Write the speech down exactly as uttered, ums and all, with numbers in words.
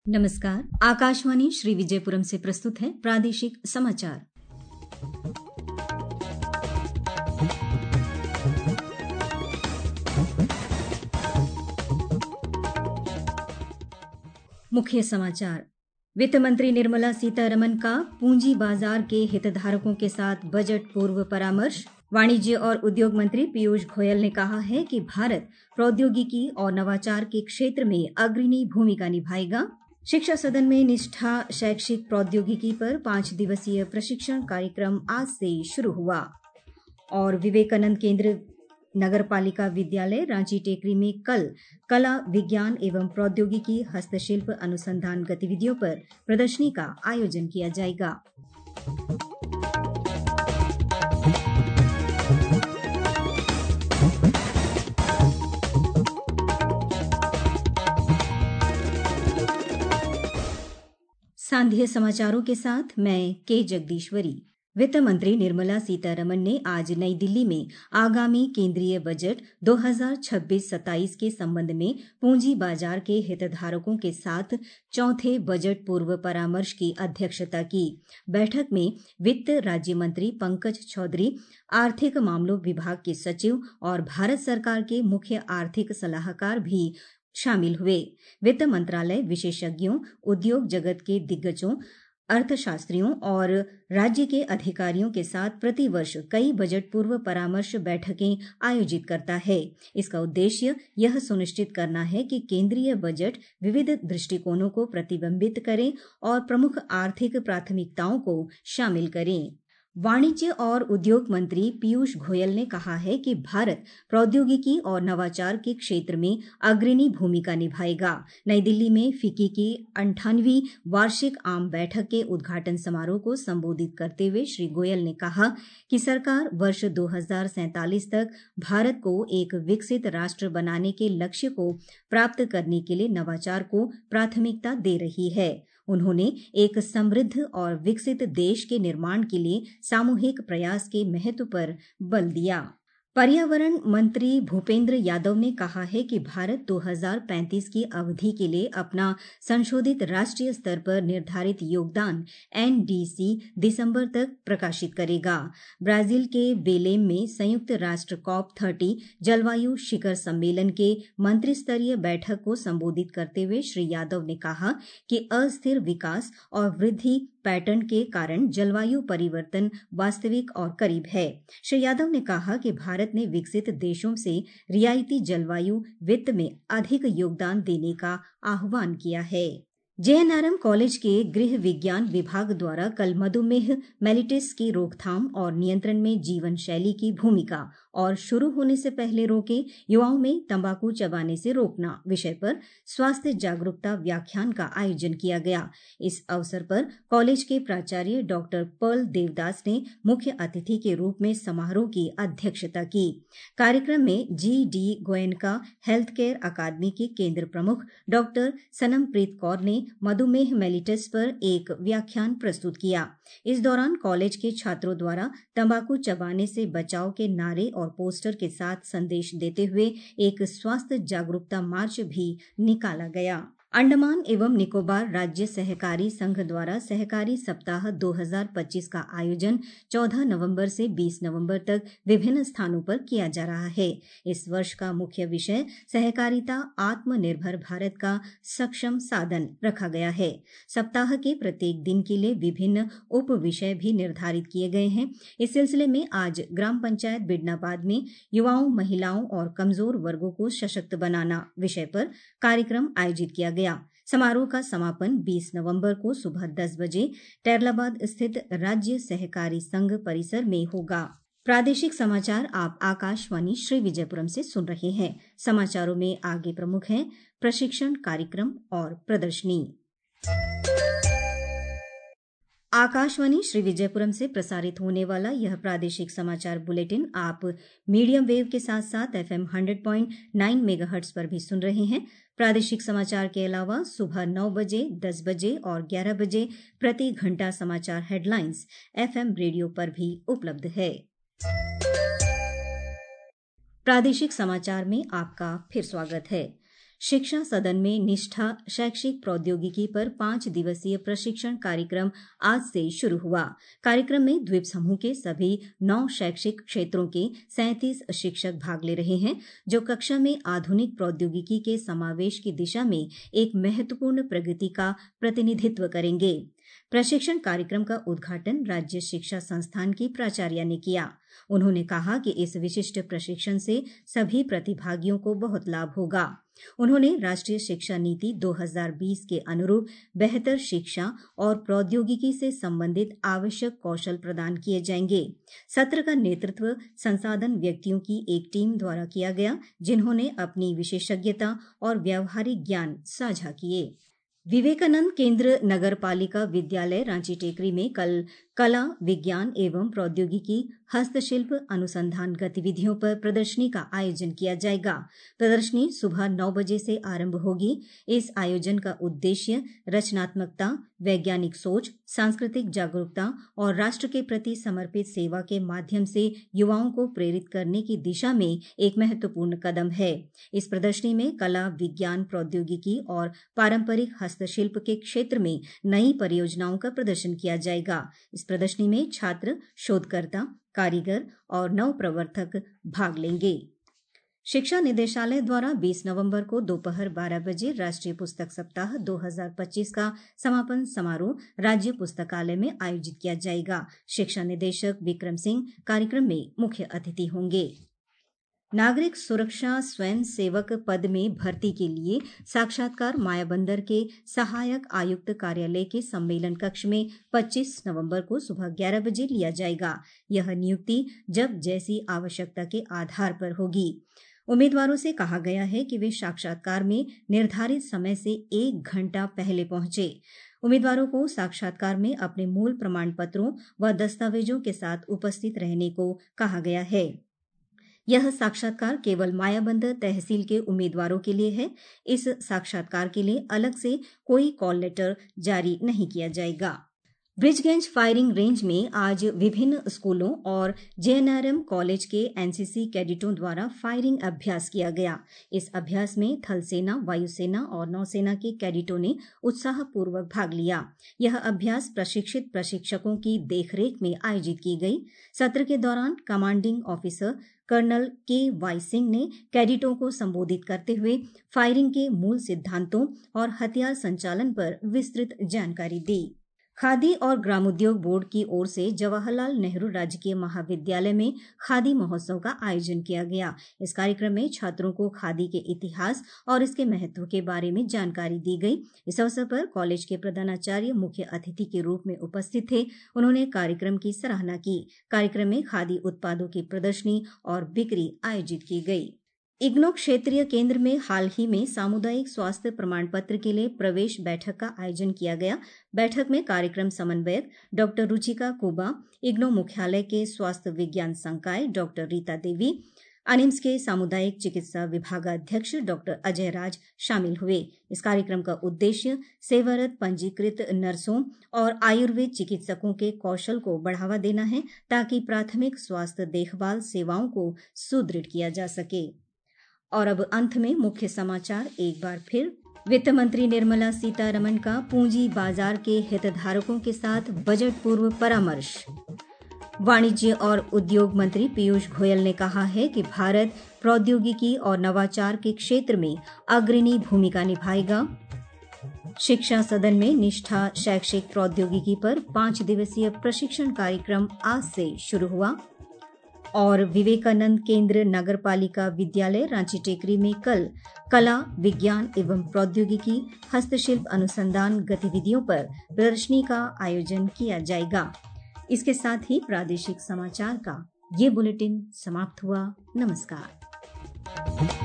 नमस्कार। आकाशवाणी श्री विजयपुरम से प्रस्तुत है प्रादेशिक समाचार। मुख्य समाचार। वित्त मंत्री निर्मला सीतारमण का पूंजी बाजार के हितधारकों के साथ बजट पूर्व परामर्श। वाणिज्य और उद्योग मंत्री पीयूष गोयल ने कहा है कि भारत प्रौद्योगिकी और नवाचार के क्षेत्र में अग्रणी भूमिका निभाएगा। शिक्षा सदन में निष्ठा शैक्षिक प्रौद्योगिकी पर पांच दिवसीय प्रशिक्षण कार्यक्रम आज से शुरू हुआ। और विवेकानंद केंद्र नगरपालिका विद्यालय रांची टेकरी में कल कला विज्ञान एवं प्रौद्योगिकी हस्तशिल्प अनुसंधान गतिविधियों पर प्रदर्शनी का आयोजन किया जाएगा। सांध्य समाचारों के साथ मैं के जगदीश्वरी। वित्त मंत्री निर्मला सीतारमण ने आज नई दिल्ली में आगामी केंद्रीय बजट दो हज़ार छब्बीस सत्ताईस के संबंध में पूंजी बाजार के हितधारकों के साथ चौथे बजट पूर्व परामर्श की अध्यक्षता की। बैठक में वित्त राज्य मंत्री पंकज चौधरी, आर्थिक मामलों विभाग के सचिव और भारत सरकार के मुख्य आर्थिक सलाहकार भी शामिल हुए। वित्त मंत्रालय विशेषज्ञों, उद्योग जगत के दिग्गजों, अर्थशास्त्रियों और राज्य के अधिकारियों के साथ प्रतिवर्ष कई बजट पूर्व परामर्श बैठकें आयोजित करता है। इसका उद्देश्य यह सुनिश्चित करना है कि केंद्रीय बजट विविध दृष्टिकोणों को प्रतिबिंबित करे और प्रमुख आर्थिक प्राथमिकताओं को शामिल करें। वाणिज्य और उद्योग मंत्री पीयूष गोयल ने कहा है कि भारत प्रौद्योगिकी और नवाचार के क्षेत्र में अग्रणी भूमिका निभाएगा। नई दिल्ली में फिक्की की अंठानवीं वार्षिक आम बैठक के उद्घाटन समारोह को संबोधित करते हुए श्री गोयल ने कहा कि सरकार वर्ष दो हज़ार सैंतालीस तक भारत को एक विकसित राष्ट्र बनाने के लक्ष्य को प्राप्त करने के लिए नवाचार को प्राथमिकता दे रही है। उन्होंने एक समृद्ध और विकसित देश के निर्माण के लिए सामूहिक प्रयास के महत्व पर बल दिया। पर्यावरण मंत्री भूपेंद्र यादव ने कहा है कि भारत दो हज़ार पैंतीस की अवधि के लिए अपना संशोधित राष्ट्रीय स्तर पर निर्धारित योगदान एन डी सी दिसंबर तक प्रकाशित करेगा। ब्राजील के बेलेम में संयुक्त राष्ट्र कॉप तीस जलवायु शिखर सम्मेलन के मंत्री स्तरीय बैठक को संबोधित करते हुए श्री यादव ने कहा कि अस्थिर विकास और वृद्धि पैटर्न के कारण जलवायु परिवर्तन वास्तविक और करीब है। श्री यादव ने कहा कि भारत ने विकसित देशों से रियायती जलवायु वित्त में अधिक योगदान देने का आह्वान किया है। J N R M college के गृह विज्ञान विभाग द्वारा कल मधुमेह मेलिटस की रोकथाम और नियंत्रण में जीवन शैली की भूमिका और शुरू होने से पहले रोके युवाओं में तंबाकू चबाने से रोकना विषय पर स्वास्थ्य जागरूकता व्याख्यान का आयोजन किया गया। इस अवसर पर कॉलेज के प्राचार्य डॉक्टर पर्ल देवदास ने मुख्य अतिथि के रूप में समारोह की अध्यक्षता की। कार्यक्रम में G D Goenka health care academy के केंद्र प्रमुख डॉक्टर सनमप्रीत कौर ने मधुमेह मेलिटस पर एक व्याख्यान प्रस्तुत किया। इस दौरान कॉलेज के छात्रों द्वारा तंबाकू चबाने से बचाव के नारे और पोस्टर के साथ संदेश देते हुए एक स्वास्थ्य जागरूकता मार्च भी निकाला गया। अंडमान एवं निकोबार राज्य सहकारी संघ द्वारा सहकारी सप्ताह दो हज़ार पच्चीस का आयोजन चौदह नवंबर से बीस नवंबर तक विभिन्न स्थानों पर किया जा रहा है। इस वर्ष का मुख्य विषय सहकारिता आत्मनिर्भर भारत का सक्षम साधन रखा गया है। सप्ताह के प्रत्येक दिन के लिए विभिन्न उप विषय भी निर्धारित किए गए हैं। इस सिलसिले में आज ग्राम पंचायत बिडनाबाद में युवाओं, महिलाओं और कमजोर वर्गों को सशक्त बनाना विषय पर कार्यक्रम आयोजित किया गया। समारोह का समापन बीस नवंबर को सुबह दस बजे टैरलाबाद स्थित राज्य सहकारी संघ परिसर में होगा। प्रादेशिक समाचार आप आकाशवाणी श्री विजयपुरम से सुन रहे हैं। समाचारों में आगे प्रमुख हैं प्रशिक्षण कार्यक्रम और प्रदर्शनी। आकाशवाणी श्री विजयपुरम से प्रसारित होने वाला यह प्रादेशिक समाचार बुलेटिन आप मीडियम वेव के साथ साथ एफ एम सौ पॉइंट नौ मेगाहर्ट्ज पर भी सुन रहे हैं। प्रादेशिक समाचार के अलावा सुबह नौ बजे, दस बजे और ग्यारह बजे प्रति घंटा समाचार हेडलाइंस एफ एम रेडियो पर भी उपलब्ध है। प्रादेशिक समाचार में आपका फिर स्वागत है। शिक्षा सदन में निष्ठा शैक्षिक प्रौद्योगिकी पर पांच दिवसीय प्रशिक्षण कार्यक्रम आज से शुरू हुआ। कार्यक्रम में द्वीप समूह के सभी नौ शैक्षिक क्षेत्रों के सैंतीस शिक्षक भाग ले रहे हैं, जो कक्षा में आधुनिक प्रौद्योगिकी के समावेश की दिशा में एक महत्वपूर्ण प्रगति का प्रतिनिधित्व करेंगे। प्रशिक्षण कार्यक्रम का उद्घाटन राज्य शिक्षा संस्थान की प्राचार्य ने किया। उन्होंने कहा कि इस विशिष्ट प्रशिक्षण से सभी प्रतिभागियों को बहुत लाभ होगा। उन्होंने राष्ट्रीय शिक्षा नीति दो हज़ार बीस के अनुरूप बेहतर शिक्षा और प्रौद्योगिकी से संबंधित आवश्यक कौशल प्रदान किए जाएंगे। सत्र का नेतृत्व संसाधन व्यक्तियों की एक टीम द्वारा किया गया, जिन्होंने अपनी विशेषज्ञता और व्यावहारिक ज्ञान साझा किए। विवेकानंद केंद्र नगर पालिका विद्यालय रांची टेकरी में कल कला, विज्ञान एवं प्रौद्योगिकी, हस्तशिल्प अनुसंधान गतिविधियों पर प्रदर्शनी का आयोजन किया जाएगा। प्रदर्शनी सुबह नौ बजे से आरंभ होगी। इस आयोजन का उद्देश्य रचनात्मकता, वैज्ञानिक सोच, सांस्कृतिक जागरूकता और राष्ट्र के प्रति समर्पित सेवा के माध्यम से युवाओं को प्रेरित करने की दिशा में एक महत्वपूर्ण कदम है। इस प्रदर्शनी में कला, विज्ञान, प्रौद्योगिकी और पारंपरिक हस्तशिल्प के क्षेत्र में नई परियोजनाओं का प्रदर्शन किया जाएगा। इस प्रदर्शनी में छात्र, शोधकर्ता, कारीगर और नवप्रवर्तक भाग लेंगे। शिक्षा निदेशालय द्वारा बीस नवंबर को दोपहर बारह बजे राष्ट्रीय पुस्तक सप्ताह दो हज़ार पच्चीस का समापन समारोह राज्य पुस्तकालय में आयोजित किया जाएगा। शिक्षा निदेशक विक्रम सिंह कार्यक्रम में मुख्य अतिथि होंगे। नागरिक सुरक्षा स्वयं सेवक पद में भर्ती के लिए साक्षात्कार मायाबंदर के सहायक आयुक्त कार्यालय के सम्मेलन कक्ष में पच्चीस नवंबर को सुबह ग्यारह बजे लिया जाएगा। यह नियुक्ति जब जैसी आवश्यकता के आधार पर होगी। उम्मीदवारों से कहा गया है कि वे साक्षात्कार में निर्धारित समय से एक घंटा पहले पहुंचे। उम्मीदवारों को साक्षात्कार में अपने मूल प्रमाण पत्रों व दस्तावेजों के साथ उपस्थित रहने को कहा गया है। यह साक्षात्कार केवल मायाबंदर तहसील के उम्मीदवारों के लिए है। इस साक्षात्कार के लिए अलग से कोई कॉल लेटर जारी नहीं किया जाएगा। ब्रिजगंज फायरिंग रेंज में आज विभिन्न स्कूलों और जेएनआरएम कॉलेज के एनसीसी कैडेटों द्वारा फायरिंग अभ्यास किया गया। इस अभ्यास में थल सेना, वायुसेना और नौसेना के कैडेटों ने उत्साहपूर्वक भाग लिया। यह अभ्यास प्रशिक्षित प्रशिक्षकों की देखरेख में आयोजित की गई। सत्र के दौरान commanding officer colonel K Y Singh ने कैडेटों को संबोधित करते हुए फायरिंग के मूल सिद्धांतों और हथियार संचालन पर विस्तृत जानकारी दी। खादी और ग्रामोद्योग बोर्ड की ओर से जवाहरलाल नेहरू राजकीय महाविद्यालय में खादी महोत्सव का आयोजन किया गया। इस कार्यक्रम में छात्रों को खादी के इतिहास और इसके महत्व के बारे में जानकारी दी गई। इस अवसर पर कॉलेज के प्रधानाचार्य मुख्य अतिथि के रूप में उपस्थित थे। उन्होंने कार्यक्रम की सराहना की। कार्यक्रम में खादी उत्पादों की प्रदर्शनी और बिक्री आयोजित की गई। इग्नो क्षेत्रीय केंद्र में हाल ही में सामुदायिक स्वास्थ्य प्रमाण पत्र के लिए प्रवेश बैठक का आयोजन किया गया। बैठक में कार्यक्रम समन्वयक डॉक्टर रुचिका कुबा, इग्नो मुख्यालय के स्वास्थ्य विज्ञान संकाय डॉक्टर रीता देवी, अनिम्स के सामुदायिक चिकित्सा विभागाध्यक्ष डॉक्टर अजय राज शामिल हुए। इस कार्यक्रम का उद्देश्य सेवारत पंजीकृत नर्सों और आयुर्वेद चिकित्सकों के कौशल को बढ़ावा देना है, ताकि प्राथमिक स्वास्थ्य देखभाल सेवाओं को सुदृढ़ किया जा सके। और अब अंत में मुख्य समाचार एक बार फिर। वित्त मंत्री निर्मला सीतारमण का पूंजी बाजार के हितधारकों के साथ बजट पूर्व परामर्श। वाणिज्य और उद्योग मंत्री पीयूष गोयल ने कहा है कि भारत प्रौद्योगिकी और नवाचार के क्षेत्र में अग्रणी भूमिका निभाएगा। शिक्षा सदन में निष्ठा शैक्षिक प्रौद्योगिकी पर पांच दिवसीय प्रशिक्षण कार्यक्रम आज से शुरू हुआ। और विवेकानंद केंद्र नगर पालिका विद्यालय रांची टेकरी में कल कला, विज्ञान एवं प्रौद्योगिकी, हस्तशिल्प अनुसंधान गतिविधियों पर प्रदर्शनी का आयोजन किया जाएगा। इसके साथ ही प्रादेशिक समाचार का ये बुलेटिन समाप्त हुआ। नमस्कार।